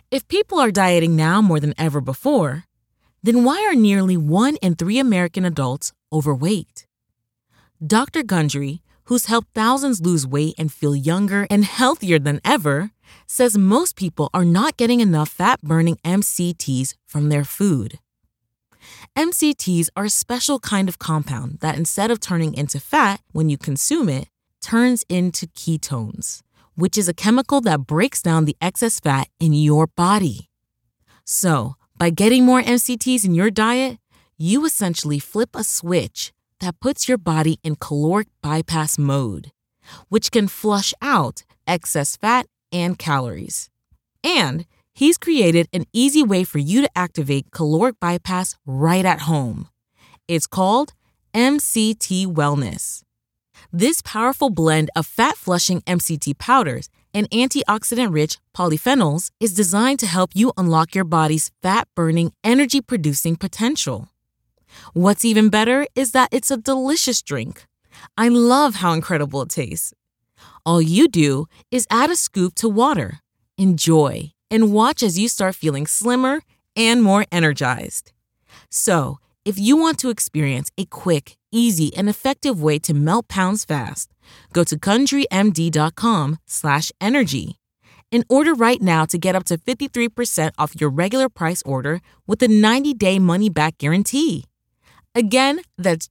If people are dieting now more than ever before, then why are nearly 1 in 3 American adults overweight? Dr. Gundry, who's helped thousands lose weight and feel younger and healthier than ever, says most people are not getting enough fat-burning MCTs from their food. MCTs are a special kind of compound that instead of turning into fat when you consume it, turns into ketones, which is a chemical that breaks down the excess fat in your body. So, by getting more MCTs in your diet, you essentially flip a switch that puts your body in caloric bypass mode, which can flush out excess fat and calories. And he's created an easy way for you to activate caloric bypass right at home. It's called MCT Wellness. This powerful blend of fat-flushing MCT powders and antioxidant-rich polyphenols is designed to help you unlock your body's fat-burning, energy-producing potential. What's even better is that it's a delicious drink. I love how incredible it tastes. All you do is add a scoop to water, enjoy, and watch as you start feeling slimmer and more energized. So, if you want to experience a quick, easy, and effective way to melt pounds fast, go to GundryMD.com/energy and order right now to get up to 53% off your regular price order with a 90-day money-back guarantee. Again, that's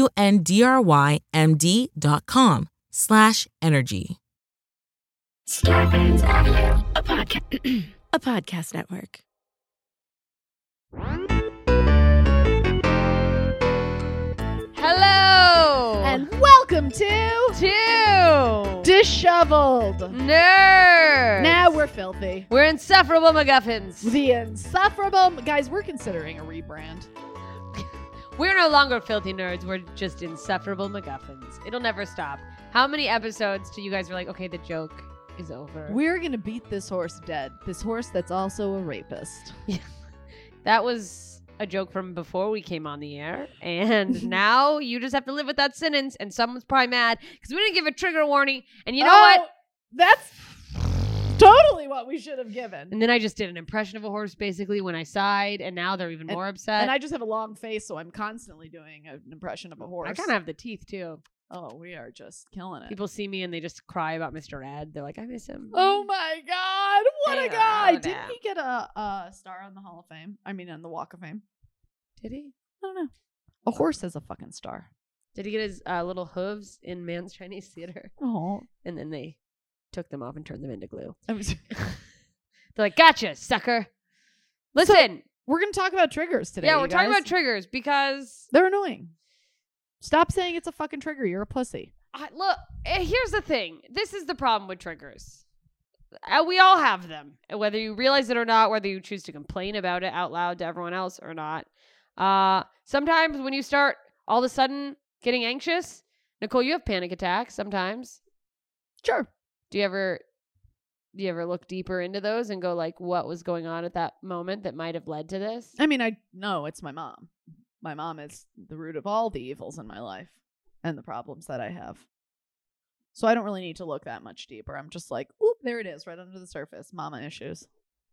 GUNDRYMD.com/energy. Scarpins Audio, a podcast network. Hello! And welcome to Disheveled Nerds! Now we're filthy. We're insufferable MacGuffins. The insufferable guys, we're considering a rebrand. We're no longer filthy nerds. We're just insufferable MacGuffins. It'll never stop. How many episodes till you guys are like, okay, the joke is over? We're gonna beat this horse dead. This horse that's also a rapist. Yeah. That was a joke from before we came on the air, and now you just have to live with that sentence, and someone's probably mad because we didn't give a trigger warning, and you know what? That's totally what we should have given. And then I just did an impression of a horse basically when I sighed, and now they're even more upset. And I just have a long face, so I'm constantly doing an impression of a horse. I kind of have the teeth too. Oh, we are just killing it. People see me and they just cry about Mr. Ed. They're like, I miss him. Oh my God, what a guy! Didn't he get a star on the Hall of Fame? I mean, on the Walk of Fame. Did he? I don't know. A horse has a fucking star. Did he get his little hooves in Man's Chinese Theater? Oh. And then they took them off and turned them into glue. They're like, gotcha, sucker. Listen. We're going to talk about triggers today. Yeah, we're talking about triggers because they're annoying. Stop saying it's a fucking trigger. You're a pussy. Look, here's the thing. This is the problem with triggers. We all have them, whether you realize it or not, whether you choose to complain about it out loud to everyone else or not. Sometimes when you start all of a sudden getting anxious, Nicole, you have panic attacks sometimes. Sure. Do you ever look deeper into those and go like, what was going on at that moment that might have led to this? I mean, no, it's my mom. My mom is the root of all the evils in my life and the problems that I have. So I don't really need to look that much deeper. I'm just like, oop, there it is, right under the surface. Mama issues.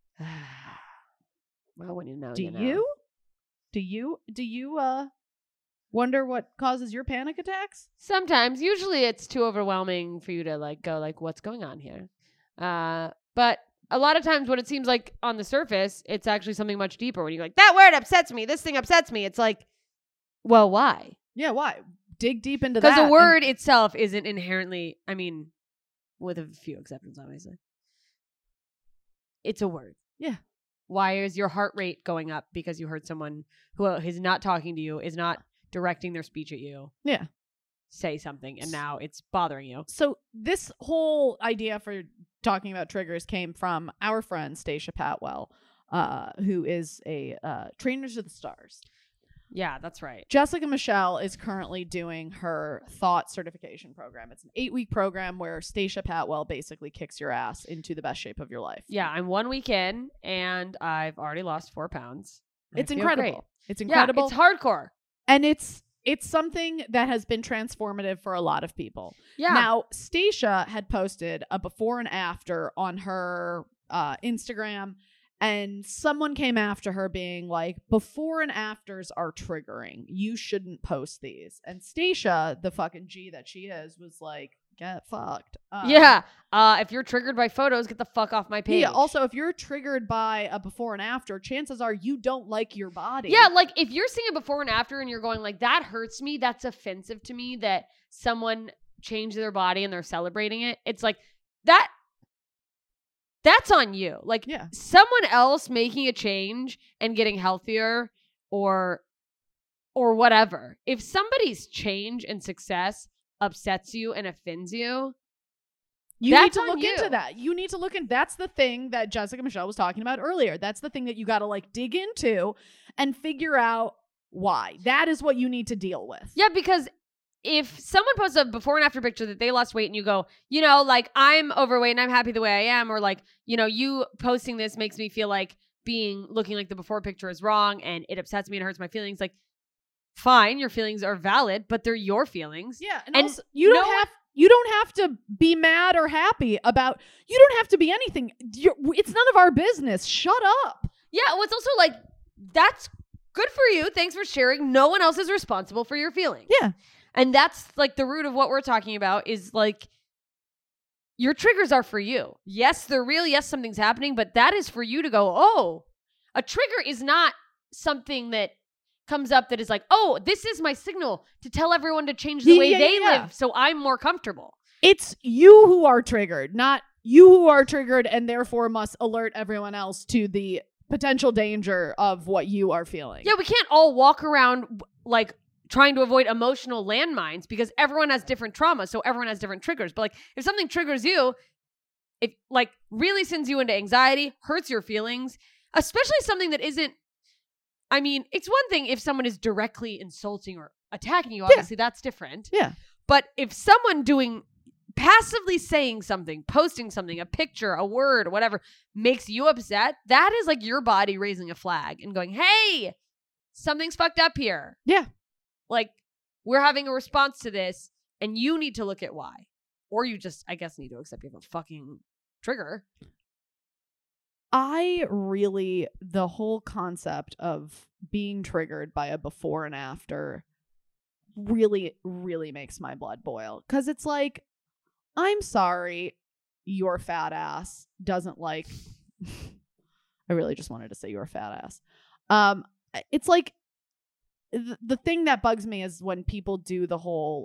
Well, when you know, Do you know. you? Do you wonder what causes your panic attacks? Sometimes. Usually it's too overwhelming for you to like go like, what's going on here? But a lot of times when it seems like on the surface, it's actually something much deeper. When you're like, that word upsets me. This thing upsets me. It's like, well, why? Yeah, why? Dig deep into that. Because the word itself isn't inherently, I mean, with a few exceptions, obviously. It's a word. Yeah. Why is your heart rate going up because you heard someone who is not talking to you, is not directing their speech at you? Yeah. Say something, and now it's bothering you. So this whole idea for talking about triggers came from our friend Stacia Patwell, who is a trainer to the stars. Yeah, that's right. Jessica Michelle is currently doing her thought certification program. It's an 8-week program where Stacia Patwell basically kicks your ass into the best shape of your life. Yeah, I'm 1 week in, and I've already lost 4 pounds. It's incredible. Great. It's incredible. Yeah, it's hardcore. And it's something that has been transformative for a lot of people. Yeah. Now, Stacia had posted a before and after on her Instagram, And someone came after her being like, before and afters are triggering. You shouldn't post these. And Stacia, the fucking G that she is, was like, get fucked. If you're triggered by photos, get the fuck off my page. Yeah. Also, if you're triggered by a before and after, chances are you don't like your body. Yeah, like if you're seeing a before and after and you're going like, that hurts me, that's offensive to me that someone changed their body and they're celebrating it. It's like that's on you. Like someone else making a change and getting healthier or whatever. If somebody's change and success upsets you and offends you, you need to look into that. You need to look in. That's the thing that Jessica Michelle was talking about earlier. That's the thing that you got to like dig into and figure out why. That is what you need to deal with. Yeah, because if someone posts a before and after picture that they lost weight and you go, like I'm overweight and I'm happy the way I am, or like, you posting this makes me feel like looking like the before picture is wrong and it upsets me and hurts my feelings. Like, fine, your feelings are valid, but they're your feelings. Yeah. And also, you don't have to be mad or happy about, you don't have to be anything. It's none of our business. Shut up. Yeah. Well, it's also like, that's good for you. Thanks for sharing. No one else is responsible for your feelings. Yeah. And that's like the root of what we're talking about is like, your triggers are for you. Yes, they're real. Yes, something's happening, but that is for you to go, oh, a trigger is not something that comes up that is like, oh, this is my signal to tell everyone to change the way they live so I'm more comfortable. It's you who are triggered, not you who are triggered and therefore must alert everyone else to the potential danger of what you are feeling. Yeah, we can't all walk around like trying to avoid emotional landmines because everyone has different trauma, so everyone has different triggers. But like if something triggers you, it like really sends you into anxiety, hurts your feelings, especially something that isn't, I mean, it's one thing if someone is directly insulting or attacking you, obviously that's different. Yeah. But if someone passively saying something, posting something, a picture, a word, or whatever, makes you upset, that is like your body raising a flag and going, hey, something's fucked up here. Yeah. Like, we're having a response to this, and you need to look at why. Or you just, I guess, need to accept you have a fucking trigger. The whole concept of being triggered by a before and after really, really makes my blood boil. Because it's like, I'm sorry, your fat ass doesn't like... I really just wanted to say your fat ass. It's like, the thing that bugs me is when people do the whole,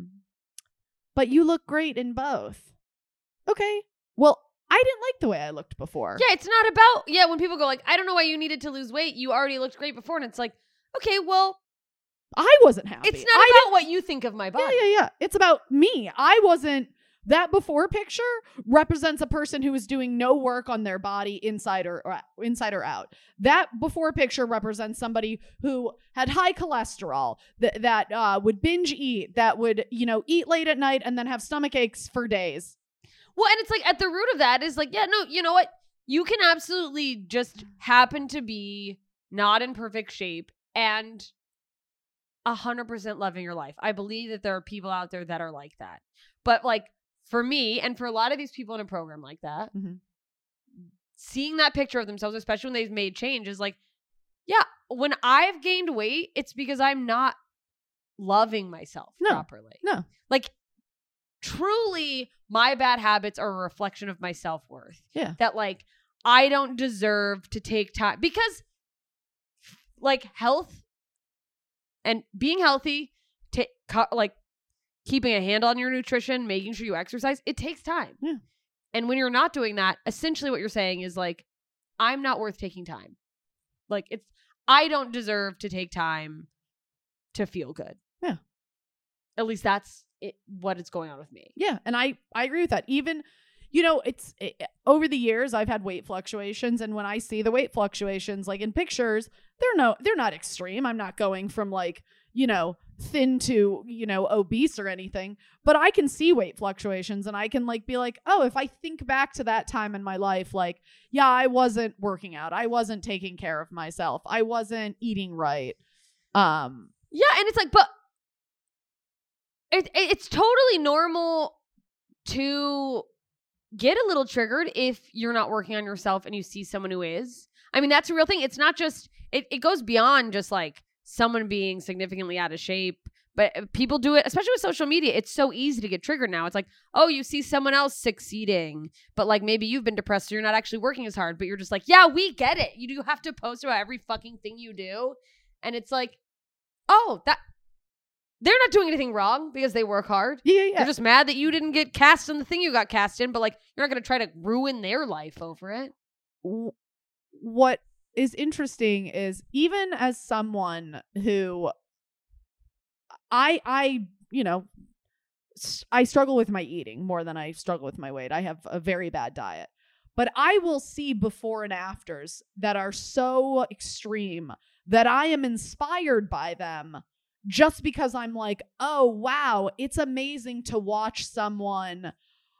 but you look great in both. Okay. Well, I didn't like the way I looked before. Yeah, it's not about, when people go like, I don't know why you needed to lose weight. You already looked great before. And it's like, okay, well. I wasn't happy. It's not about what you think of my body. Yeah. It's about me. That before picture represents a person who is doing no work on their body inside or out. That before picture represents somebody who had high cholesterol, that would binge eat, that would, eat late at night and then have stomach aches for days. Well, and it's like at the root of that is like, yeah, no, you know what? You can absolutely just happen to be not in perfect shape and 100% loving your life. I believe that there are people out there that are like that. But like, for me, and for a lot of these people in a program like that, seeing that picture of themselves, especially when they've made change, is like, yeah, when I've gained weight, it's because I'm not loving myself properly. No. Like, truly, my bad habits are a reflection of my self-worth. Yeah. That, like, I don't deserve to take time. Because, like, health and being healthy, keeping a handle on your nutrition, making sure you exercise, it takes time. Yeah. And when you're not doing that, essentially what you're saying is like, I'm not worth taking time. Like I don't deserve to take time to feel good. Yeah. At least that's what is going on with me. Yeah. And I agree with that. Even, over the years I've had weight fluctuations. And when I see the weight fluctuations, like in pictures, they're not extreme. I'm not going from like, thin to, obese or anything, but I can see weight fluctuations and I can like be like, oh, if I think back to that time in my life, like, yeah, I wasn't working out. I wasn't taking care of myself. I wasn't eating right. Yeah. And it's like, but it's totally normal to get a little triggered if you're not working on yourself and you see someone who is. I mean, that's a real thing. It's not just, it goes beyond just like someone being significantly out of shape, but people do it, especially with social media. It's so easy to get triggered now. It's like, oh, you see someone else succeeding, but like maybe you've been depressed, so you're not actually working as hard, but you're just like, yeah, we get it. You do have to post about every fucking thing you do. And it's like, oh, that they're not doing anything wrong because they work hard. Yeah. They're just mad that you didn't get cast in the thing you got cast in, but like you're not going to try to ruin their life over it. What is interesting is even as someone who I struggle with my eating more than I struggle with my weight. I have a very bad diet, but I will see before and afters that are so extreme that I am inspired by them just because I'm like, oh, wow, it's amazing to watch someone,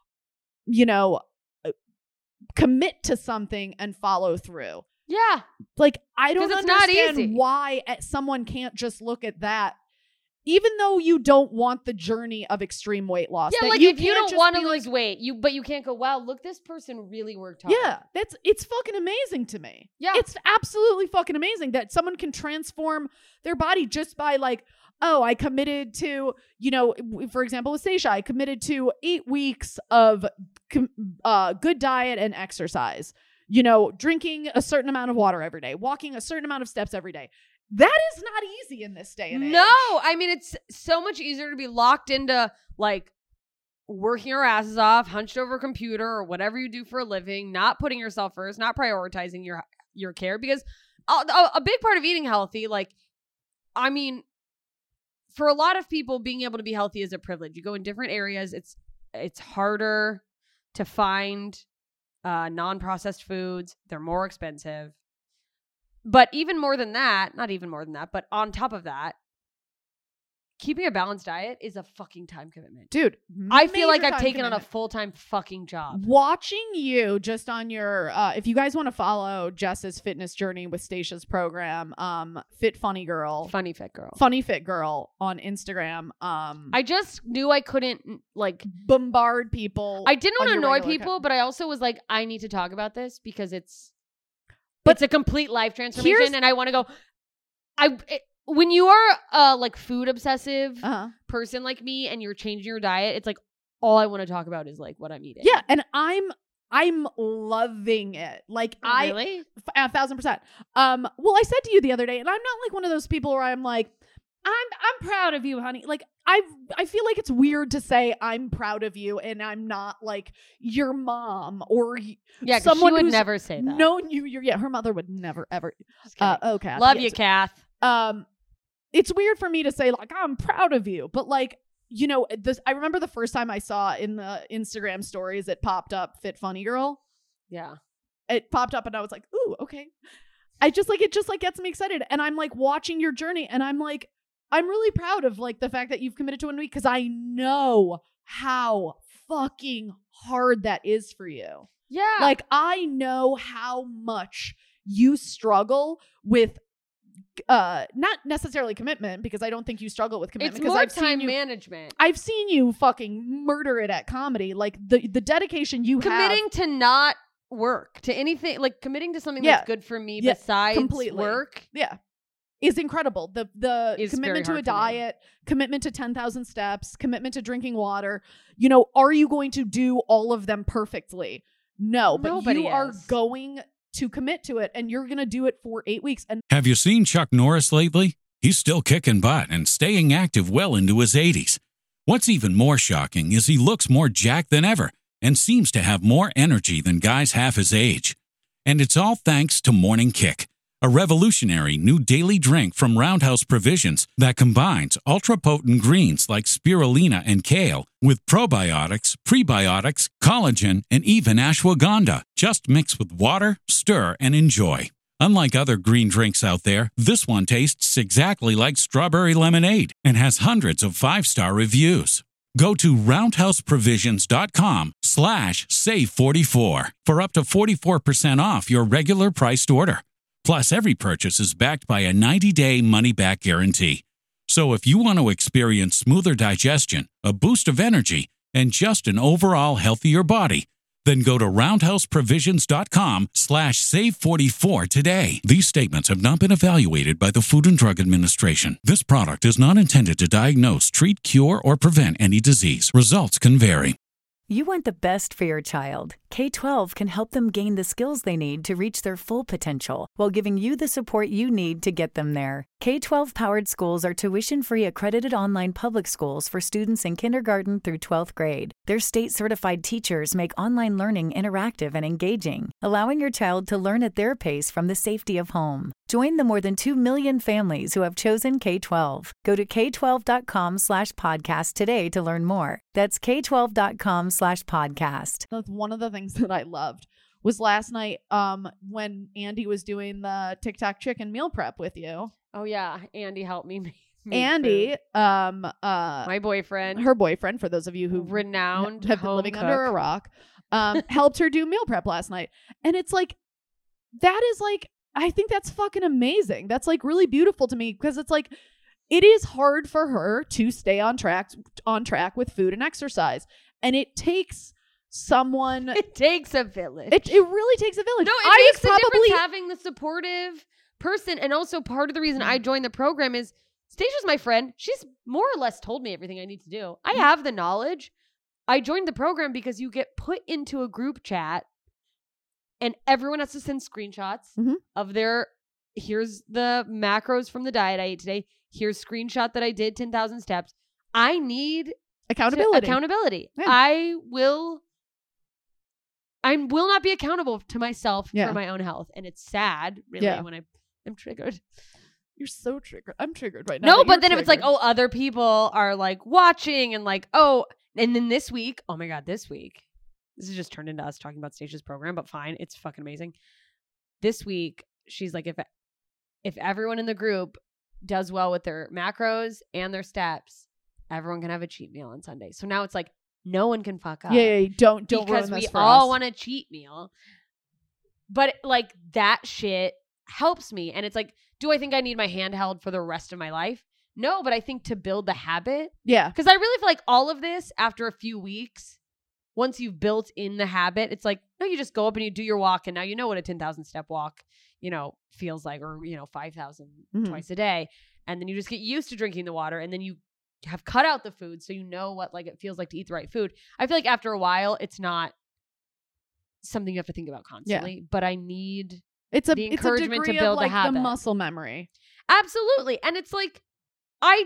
commit to something and follow through. Yeah. Like, I don't understand not why someone can't just look at that, even though you don't want the journey of extreme weight loss. Yeah, like if you don't want to lose weight, but you can't go, wow, look, this person really worked hard. Yeah, it's fucking amazing to me. Yeah. It's absolutely fucking amazing that someone can transform their body just by like, oh, I committed to, for example, with Stacia, I committed to 8 weeks of good diet and exercise, drinking a certain amount of water every day, walking a certain amount of steps every day. That is not easy in this day and age. No, I mean, it's so much easier to be locked into like working your asses off, hunched over a computer or whatever you do for a living, not putting yourself first, not prioritizing your care, because a big part of eating healthy, like, I mean, for a lot of people, being able to be healthy is a privilege. You go in different areas. It's harder to find non-processed foods. They're more expensive. But even more than that, not even more than that, but on top of that, keeping a balanced diet is a fucking time commitment. Dude, I feel like I've taken on a full-time fucking job. Watching you just on your, if you guys want to follow Jess's fitness journey with Stacia's program, Fit Funny Girl. Funny Fit Girl. Funny Fit Girl on Instagram. I just knew I couldn't like bombard people. I didn't want to annoy people, but I also was like, I need to talk about this because it's a complete life transformation, and I want to go. When you are like food obsessive person like me, and you're changing your diet, it's like all I want to talk about is like what I'm eating. Yeah, and I'm loving it. Like really? 1,000%. Well, I said to you the other day, and I'm not like one of those people where I'm like, I'm proud of you, honey. Like I feel like it's weird to say I'm proud of you, and I'm not like your mom or someone she would never say that. Known you. Her mother would never ever. Okay, love you, Kath. It's weird for me to say like I'm proud of you, but like this. I remember the first time I saw in the Instagram stories it popped up, Fit Funny Girl. Yeah, it popped up, and I was like, ooh, okay. It just gets me excited, and I'm like watching your journey, and I'm like, I'm really proud of like the fact that you've committed to 1 week because I know how fucking hard that is for you. Yeah. Like I know how much you struggle with not necessarily commitment, because I don't think you struggle with commitment. It's more time management. I've seen you fucking murder it at comedy. Like the dedication you committing to not work to anything, like committing to something that's good for me besides work. Yeah. Is incredible. The commitment to a diet, commitment to 10,000 steps, commitment to drinking water. Are you going to do all of them perfectly? No, but you are going to commit to it, and you're going to do it for 8 weeks. And have you seen Chuck Norris lately? He's still kicking butt and staying active well into his 80s. What's even more shocking is he looks more jacked than ever and seems to have more energy than guys half his age. And it's all thanks to Morning Kick, a revolutionary new daily drink from Roundhouse Provisions that combines ultra-potent greens like spirulina and kale with probiotics, prebiotics, collagen, and even ashwagandha. Just mix with water, stir, and enjoy. Unlike other green drinks out there, this one tastes exactly like strawberry lemonade and has hundreds of 5-star reviews. Go to roundhouseprovisions.com/save44 for up to 44% off your regular priced order. Plus, every purchase is backed by a 90-day money-back guarantee. So if you want to experience smoother digestion, a boost of energy, and just an overall healthier body, Then go to roundhouseprovisions.com/save44 today. These statements have not been evaluated by the Food and Drug Administration. This product is not intended to diagnose, treat, cure, or prevent any disease. Results can vary. You want the best for your child. K-12 can help them gain the skills they need to reach their full potential while giving you the support you need to get them there. K-12 powered schools are tuition-free accredited online public schools for students in kindergarten through 12th grade. Their state-certified teachers make online learning interactive and engaging, allowing your child to learn at their pace from the safety of home. Join the more than 2 million families who have chosen K-12. Go to k12.com/podcast today to learn more. That's k12.com/podcast. That's one of the things that I loved was last night when Andy was doing the TikTok chicken meal prep with you. Oh yeah, Andy helped me make Andy, food. My boyfriend, her boyfriend, for those of you who renowned have been living cook. under a rock, helped her do meal prep last night. And it's like, that is like, I think that's fucking amazing. That's like really beautiful to me because it's like, it is hard for her to stay on track with food and exercise. And it takes someone. It takes a village. It really takes a village. No, it makes a difference having the supportive person. And also part of the reason I joined the program is Stasia's my friend. She's more or less told me everything I need to do. I have the knowledge. I joined the program because you get put into a group chat and everyone has to send screenshots of their, here's the macros from the diet I ate today. Here's screenshot that I did 10,000 steps. I need accountability. Yeah. I will not be accountable to myself for my own health. And it's sad, really, when I'm triggered. You're so triggered. I'm triggered right now. No, but then if it's like, oh, other people are like watching and like, oh, and then this week, oh my God, this week, this has just turned into us talking about Stasia's program, but fine. It's fucking amazing. This week, she's like, if everyone in the group does well with their macros and their steps, everyone can have a cheat meal on Sunday. So now it's like, no one can fuck up. Yeah, don't because ruin this we for all us. want a cheat meal. But like that shit helps me. And it's like, do I think I need my hand held for the rest of my life? No, but I think to build the habit. Yeah. Because I really feel like all of this after a few weeks, once you've built in the habit, it's like, no, you just go up and you do your walk. And now you know what a 10,000 step walk, feels like, or, 5,000 twice a day. And then you just get used to drinking the water. And then you have cut out the food. So you know what like it feels like to eat the right food. I feel like after a while, it's not something you have to think about constantly, but I need the encouragement to build of, like, a habit. the muscle memory. Absolutely. And it's like, I've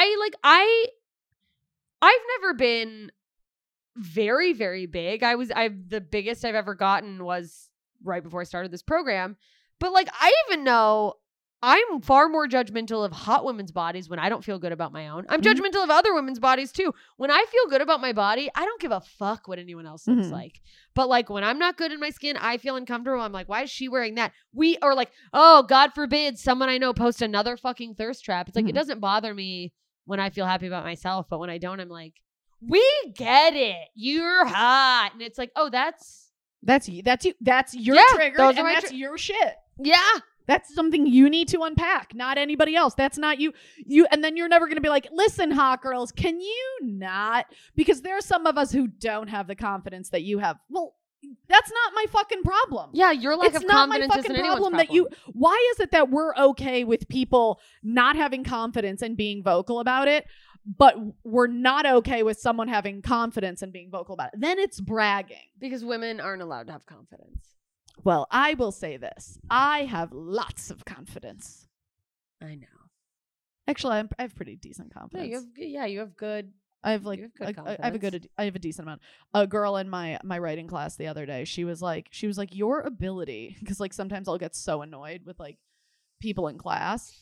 never been very, very big. The biggest I've ever gotten was right before I started this program. But like, I even know I'm far more judgmental of hot women's bodies when I don't feel good about my own. I'm judgmental of other women's bodies too. When I feel good about my body, I don't give a fuck what anyone else looks like. But like when I'm not good in my skin, I feel uncomfortable. I'm like, why is she wearing that? Or like, oh, God forbid someone I know post another fucking thirst trap. It's like, it doesn't bother me when I feel happy about myself. But when I don't, I'm like, we get it. You're hot. And it's like, oh, that's you. That's your trigger. And that's your shit. Yeah. That's something you need to unpack, not anybody else. That's not you. And then you're never going to be like, listen, hot girls, can you not? Because there are some of us who don't have the confidence that you have. Well, that's not my fucking problem. Yeah, your lack of confidence isn't anyone's problem. Why is it that we're okay with people not having confidence and being vocal about it, but we're not okay with someone having confidence and being vocal about it? Then it's bragging. Because women aren't allowed to have confidence. Well, I will say this. I have lots of confidence. I know. Actually, I have pretty decent confidence. You have good. I have I have a decent amount. A girl in my writing class the other day, she was like, your ability, because like sometimes I'll get so annoyed with like people in class.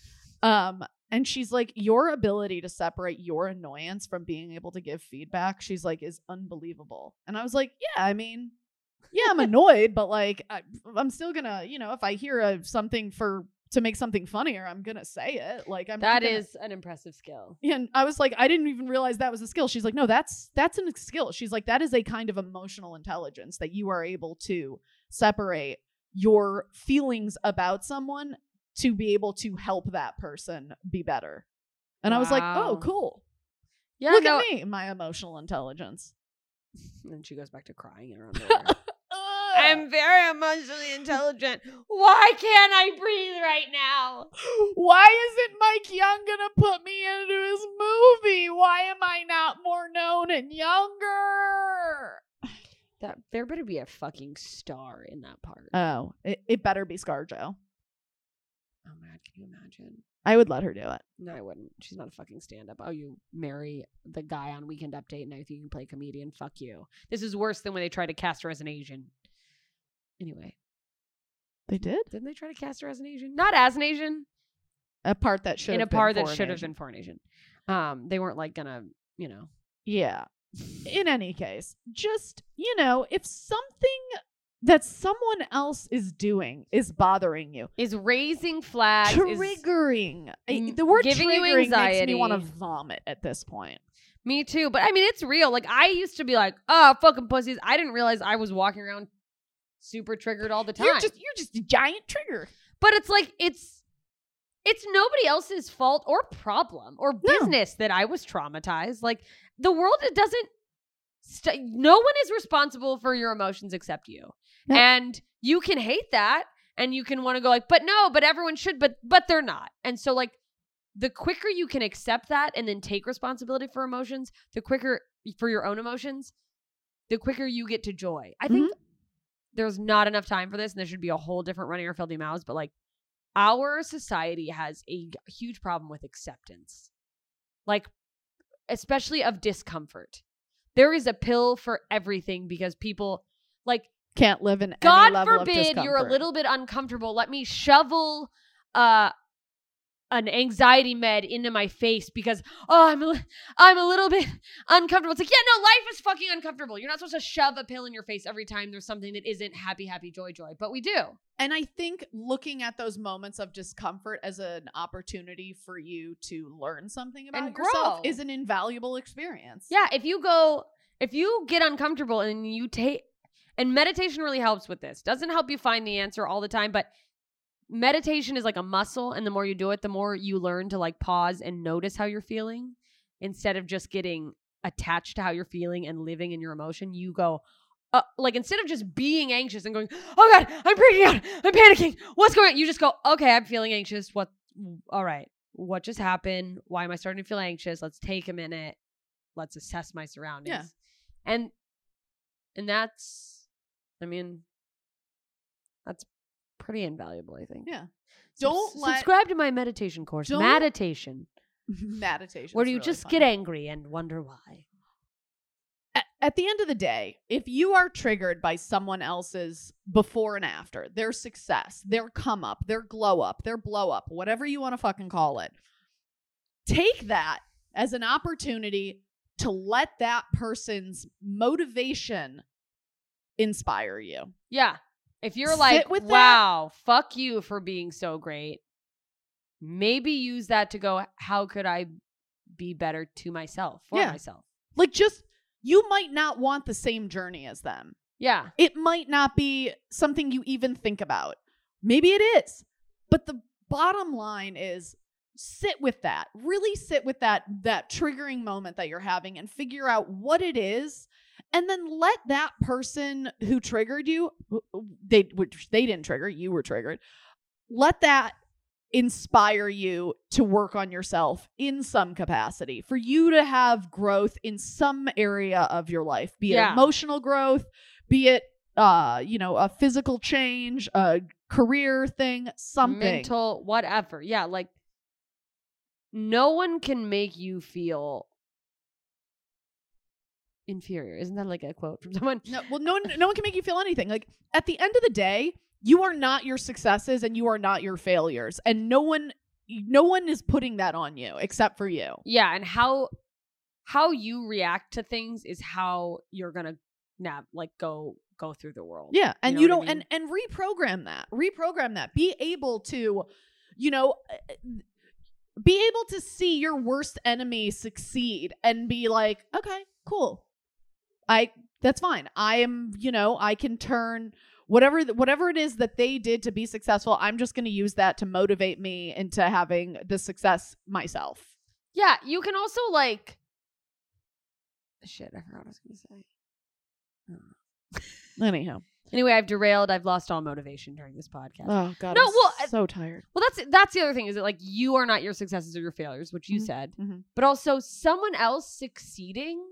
And she's like, your ability to separate your annoyance from being able to give feedback, she's like, is unbelievable. And I was like, yeah, I mean, yeah, I'm annoyed, but like, I'm still gonna, if I hear something to make something funnier, I'm gonna say it. Like, that is an impressive skill. And I was like, I didn't even realize that was a skill. She's like, no, that's a skill. She's like, that is a kind of emotional intelligence that you are able to separate your feelings about someone to be able to help that person be better. And I was like, oh, cool. Yeah, Look at me, my emotional intelligence. And then she goes back to crying in her underwear. I'm very emotionally intelligent. Why can't I breathe right now? Why isn't Mike Young gonna put me into his movie? Why am I not more known and younger? That there better be a fucking star in that part. Oh, it better be ScarJo. Oh my God, can you imagine? I would let her do it. No, I wouldn't. She's not a fucking stand-up. Oh, you marry the guy on Weekend Update and now you think you can play comedian? Fuck you. This is worse than when they tried to cast her as an Asian. Anyway. They did? Didn't they try to cast her as an Asian? Not as an Asian. A part that should in have a been part that for an should have Asian. been for an Asian. They weren't like gonna, you know. Yeah. In any case, just, if something that someone else is doing is bothering you, Is raising flags. triggering. The word giving you triggering makes me anxiety. want to vomit at this point. Me too. But I mean, it's real. Like, I used to be like, oh, fucking pussies. I didn't realize I was walking around super triggered all the time. You're just a giant trigger. But it's like, it's nobody else's fault or problem or business that I was traumatized. Like, the world, it doesn't, no one is responsible for your emotions except you. Yep. And you can hate that and you can want to go like, but no, but everyone should, but they're not. And so like, the quicker you can accept that and then take responsibility for emotions, the quicker for your own emotions, the quicker you get to joy. I think there's not enough time for this and there should be a whole different Running Our Filthy Mouths, but like, our society has a huge problem with acceptance. Like, especially of discomfort. There is a pill for everything because people like Can't live in God any level forbid of discomfort. you're a little bit uncomfortable. Let me shovel an anxiety med into my face because I'm a little bit uncomfortable. It's like, yeah, no, life is fucking uncomfortable. You're not supposed to shove a pill in your face every time there's something that isn't happy, happy, joy, joy. But we do. And I think looking at those moments of discomfort as an opportunity for you to learn something about And yourself grow. is an invaluable experience. Yeah, if you get uncomfortable and and meditation really helps with this. Doesn't help you find the answer all the time, but meditation is like a muscle, and the more you do it, the more you learn to like pause and notice how you're feeling instead of just getting attached to how you're feeling and living in your emotion. You go, like instead of just being anxious and going, oh God, I'm freaking out, I'm panicking, what's going on? You just go, okay, I'm feeling anxious. All right, what just happened? Why am I starting to feel anxious? Let's take a minute. Let's assess my surroundings. Yeah. And that's, I mean, that's pretty invaluable, I think. Yeah. Subscribe to my meditation course. Meditation. Meditation. Where you just get angry and wonder why. At the end of the day, if you are triggered by someone else's before and after, their success, their come up, their glow up, their blow up, whatever you want to fucking call it, take that as an opportunity to let that person's motivation inspire you. Yeah. If you're Sit like, with wow, fuck you for being so great, maybe use that to go, how could I be better to myself, for myself? Like, just, you might not want the same journey as them. Yeah. It might not be something you even think about. Maybe it is. But the bottom line is, sit with that. Really sit with that triggering moment that you're having and figure out what it is. And then let that person who triggered you, which they didn't trigger, you were triggered. Let that inspire you to work on yourself in some capacity, for you to have growth in some area of your life, be it emotional growth, be it, a physical change, a career thing, something. Mental, whatever. Yeah. Like, no one can make you feel inferior. Isn't that like a quote from someone? No one can make you feel anything. Like, at the end of the day, you are not your successes and you are not your failures, and no one is putting that on you except for you. Yeah, and how you react to things is how you're gonna go through the world. Yeah, and you know what I mean? and reprogram that. Be able to, be able to see your worst enemy succeed and be like, okay, cool. That's fine. I can turn whatever it is that they did to be successful. I'm just going to use that to motivate me into having the success myself. Yeah. You can also shit, I forgot what I was going to say. Anyhow. Anyway, I've derailed. I've lost all motivation during this podcast. Oh God, No, I'm well, so tired. Well, that's the other thing is that like you are not your successes or your failures, which you said, but also someone else succeeding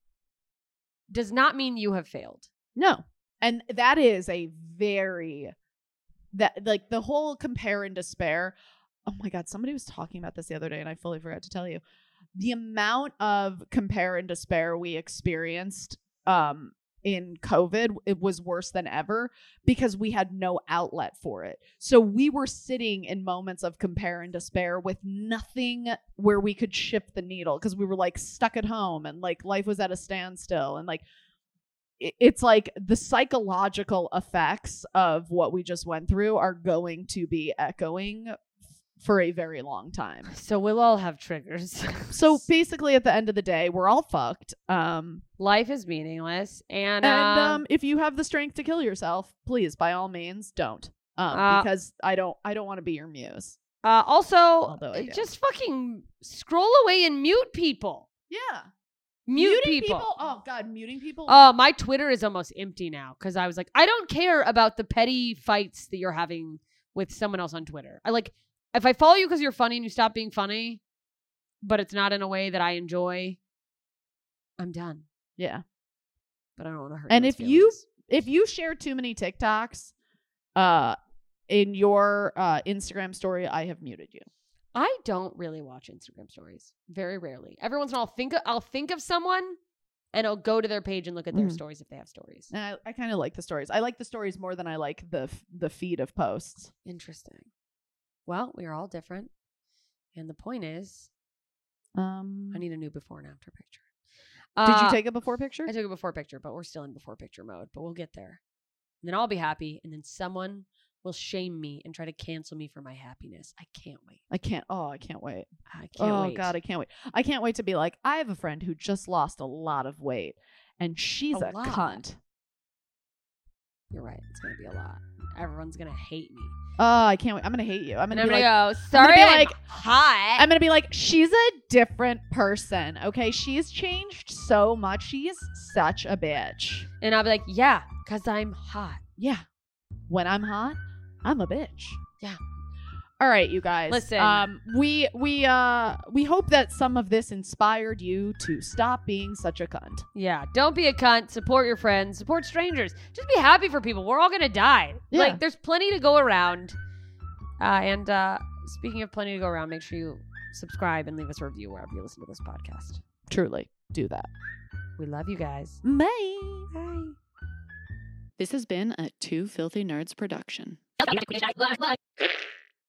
does not mean you have failed. No, and that is a very like the whole compare and despair. Oh my God, somebody was talking about this the other day, and I fully forgot to tell you the amount of compare and despair we experienced. In COVID, it was worse than ever because we had no outlet for it. So we were sitting in moments of compare and despair with nothing where we could shift the needle because we were like stuck at home and like life was at a standstill. And like, it's like the psychological effects of what we just went through are going to be echoing for a very long time. So we'll all have triggers. So basically at the end of the day, we're all fucked. Life is meaningless. And if you have the strength to kill yourself, please, by all means, don't. Because I don't want to be your muse. Also, just fucking scroll away and mute people. Yeah. Muting people. Oh God, muting people. Oh, my Twitter is almost empty now because I was like, I don't care about the petty fights that you're having with someone else on Twitter. If I follow you because you're funny and you stop being funny, but it's not in a way that I enjoy, I'm done. Yeah. But I don't want to hurt. And if you share too many TikToks in your Instagram story, I have muted you. I don't really watch Instagram stories. Very rarely. Every once in a while I'll think of someone and I'll go to their page and look at their stories if they have stories. And I kind of like the stories. I like the stories more than I like the feed of posts. Interesting. Well, we are all different. And the point is, I need a new before and after picture. Did you take a before picture? I took a before picture, but we're still in before picture mode. But we'll get there. And then I'll be happy. And then someone will shame me and try to cancel me for my happiness. I can't wait. I can't wait. I can't wait. Oh, God, I can't wait. I can't wait to be like, I have a friend who just lost a lot of weight. And she's a cunt. You're right. It's going to be a lot. Everyone's going to hate me. Oh, I can't wait. I'm going to hate you. I'm going to go, sorry, I'm hot. I'm going to be like, she's a different person. Okay. She's changed so much. She is such a bitch. And I'll be like, yeah, because I'm hot. Yeah. When I'm hot, I'm a bitch. Yeah. All right, you guys. Listen. We hope that some of this inspired you to stop being such a cunt. Yeah. Don't be a cunt. Support your friends. Support strangers. Just be happy for people. We're all gonna die. Yeah. Like, there's plenty to go around. And speaking of plenty to go around, make sure you subscribe and leave us a review wherever you listen to this podcast. Truly, do that. We love you guys. Bye. Bye. This has been a Two Filthy Nerds production.